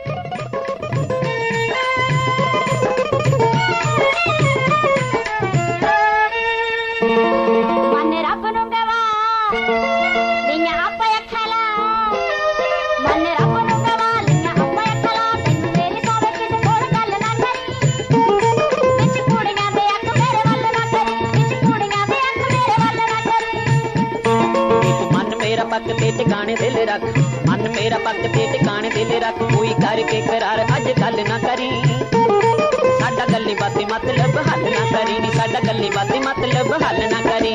पक ते टिकाने दिल रख, मन मेरा पक ते टिकाने दिल रख, कोई करके करार अज गल ना करी, साडा गल्ली बातें मतलब हल ना करी नी, साडा गल्ली बातें मतलब हल ना करी।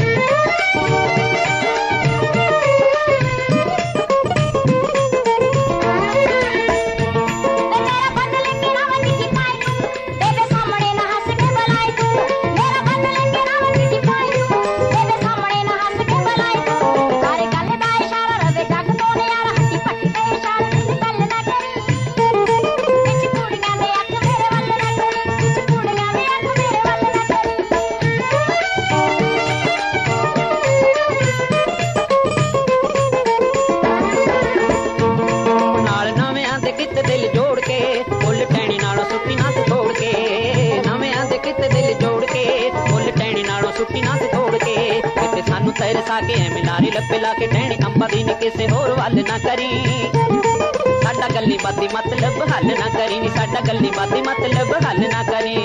तरसा के मिलारी लपे ला के टहनी अंबा दी नी किसे होर वल ना करी, साडा गल्ली बाती मतलब हल ना करी नी, साडा गल्ली बाती मतलब हल ना करी।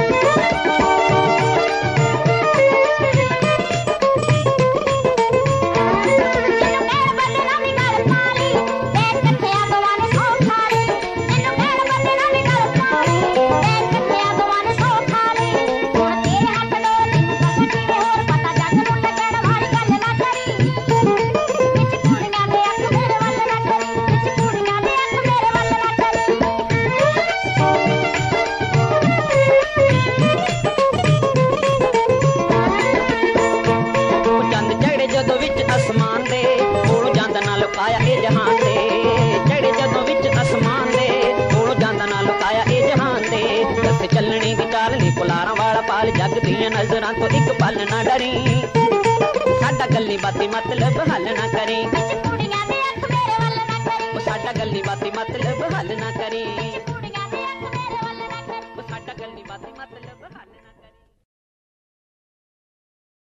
जग दियां नजरां तो एक पल ना डरी, साडा गल्ली बाती मतलब हल ना करी, साडा गल्ली बाती मतलब हल ना करी।